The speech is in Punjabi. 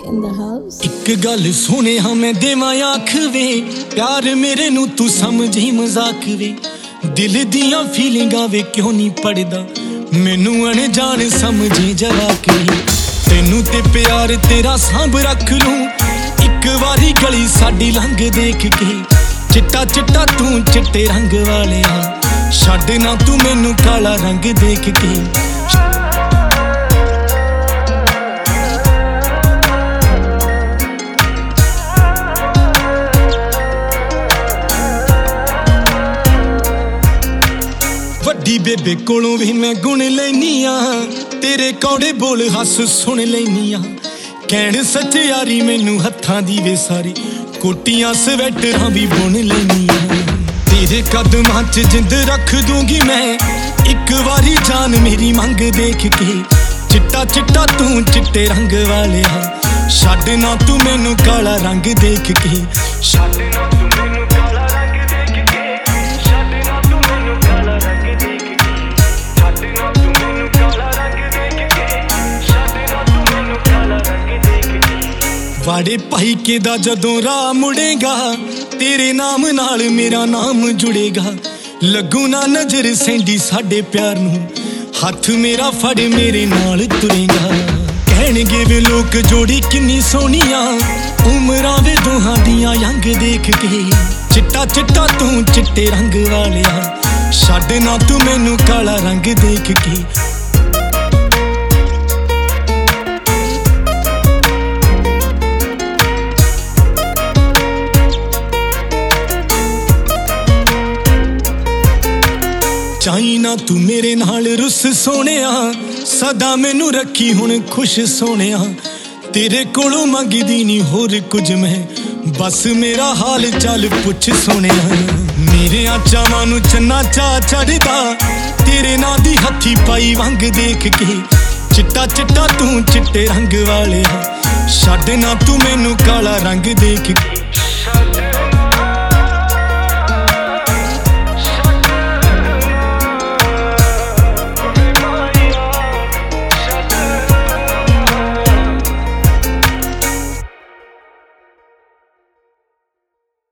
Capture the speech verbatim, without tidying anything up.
in the house. ਇੱਕ ਗੱਲ ਸੁਣਿਆ ਮੈਂ ਦੇਵਾਂ ਆਖ ਵੇ, ਪਿਆਰ ਮੇਰੇ ਨੂੰ ਤੂੰ ਸਮਝੀ ਮਜ਼ਾਕ ਵੇ। ਦਿਲ ਦੀਆਂ ਫੀਲਿੰਗਾਂ ਵੇ ਕਿਉਂ ਨਹੀਂ ਪੜਦਾ, ਮੈਨੂੰ ਅਣਜਾਣ ਸਮਝੇ ਜਵਾਕ ਵੇ। ਤੈਨੂੰ ਤੇ ਪਿਆਰ ਤੇਰਾ ਸਾਂਭ ਰੱਖ ਲੂੰ, ਇੱਕ ਵਾਰੀ ਗਲੀ ਸਾਡੀ ਲੰਘ ਦੇਖ ਕੇ। ਚਿੱਟਾ ਚਿੱਟਾ ਤੂੰ ਚਿੱਟੇ ਰੰਗ ਵਾਲਿਆ, ਛੱਡ ਨਾ ਤੂੰ ਮੈਨੂੰ ਕਾਲਾ ਰੰਗ ਦੇਖ ਕੇ। ਵੱਡੀ ਬੇਬੇ ਕੋਲੋਂ ਵੀ ਮੈਂ ਗੁਣ ਲੈਨੀ ਆ, ਤੇਰੇ ਕੌੜੇ ਬੋਲ ਹੱਸ ਸੁਣ ਲੈਨੀ ਆ। ਕਹਿਣ ਸੱਚਿਆਰੀ ਮੈਨੂੰ ਹੱਥਾਂ ਦੀ ਵੇ ਸਾਰੀ, ਕੋਟੀਆਂ ਸਵੈਟਰਾਂ ਵੀ ਬੁਣ ਲੈਨੀ ਆ। ਤੇਰੇ ਕਦਮਾਂ 'ਚ ਜਿੰਦ ਰੱਖ ਦੂੰਗੀ ਮੈਂ, ਇੱਕ ਵਾਰੀ ਜਾਨ ਮੇਰੀ ਮੰਗ ਦੇਖ ਕੇ। ਚਿੱਟਾ ਚਿੱਟਾ ਤੂੰ ਚਿੱਟੇ ਰੰਗ ਵਾਲਿਆ, ਛੱਡ ਨਾ ਤੂੰ ਮੈਨੂੰ ਕਾਲਾ ਰੰਗ ਦੇਖ ਕੇ। ਛੱਡ ਨਾ ਤੂੰ ਮੈਨੂੰ ਕਾਲਾ ਰੰਗ ਦੇਖ ਕੇ, ਛੱਡ ਨਾ ਤੂੰ ਮੈਨੂੰ ਕਾਲਾ ਰੰਗ ਦੇਖ ਕੇ, ਛੱਡ ਨਾ ਤੂੰ ਮੈਨੂੰ ਕਾਲਾ ਰੰਗ ਦੇਖ ਕੇ, ਛੱਡ ਨਾ ਤੂੰ ਮੈਨੂੰ ਕਾਲਾ ਰੰਗ ਦੇਖ ਕੇ। ਵਾੜੇ ਭਾਈ ਕੇ ਦਾ ਜਦੋਂ ਰਾਹ ਮੁੜੇਗਾ, ਤੇਰੇ ਨਾਮ ਨਾਲ ਮੇਰਾ ਨਾਮ ਜੁੜੇਗਾ। ਲੱਗੂ ਨਾ ਨਜ਼ਰ ਸੈਂਡੀ ਸਾਡੇ ਪਿਆਰ ਨੂੰ, ਹੱਥ ਮੇਰਾ ਫੜ ਮੇਰੇ ਨਾਲ ਤੁਰੇਗਾ। ਕਹਿਣਗੇ ਵੇ ਲੋਕ ਜੋੜੀ ਕਿੰਨੀ ਸੋਹਣੀਆਂ, ਉਮਰਾਂ ਵੇ ਦੋਹਾਂ ਦੀਆਂ ਯੰਗ ਦੇਖ ਕੇ। ਚਿੱਟਾ ਚਿੱਟਾ ਤੂੰ ਚਿੱਟੇ ਰੰਗ ਵਾਲਿਆ, ਛੱਡ ਨਾ ਤੂੰ ਮੈਨੂੰ ਕਾਲਾ ਰੰਗ ਦੇਖ ਕੇ। ਚਾਹੀ ਨਾ ਤੂੰ ਮੇਰੇ ਨਾਲ ਰੁੱਸ ਸੋਹਣਿਆ, ਸਦਾ ਮੈਨੂੰ ਰੱਖੀ ਹੁਣ ਖੁਸ਼ ਸੋਹਣਿਆ। ਤੇਰੇ ਕੋਲੋਂ ਮੰਗਦੀ ਨਹੀਂ ਹੋਰ ਕੁਝ ਮੈਂ, ਬਸ ਮੇਰਾ ਹਾਲ ਚਾਲ ਪੁੱਛ ਸੋਹਣਿਆ। ਮੇਰਿਆਂ ਚਾਵਾਂ ਨੂੰ ਚੰਨਾ ਚਾ ਚੜਦਾ, ਤੇਰੇ ਨਾਂ ਦੀ ਹੱਥੀ ਪਾਈ ਵੰਗ ਦੇਖ ਕੇ। ਚਿੱਟਾ ਚਿੱਟਾ ਤੂੰ ਚਿੱਟੇ ਰੰਗ ਵਾਲਿਆ, ਛੱਡ ਨਾ ਤੂੰ ਮੈਨੂੰ ਕਾਲਾ ਰੰਗ ਦੇਖ ਕੇ।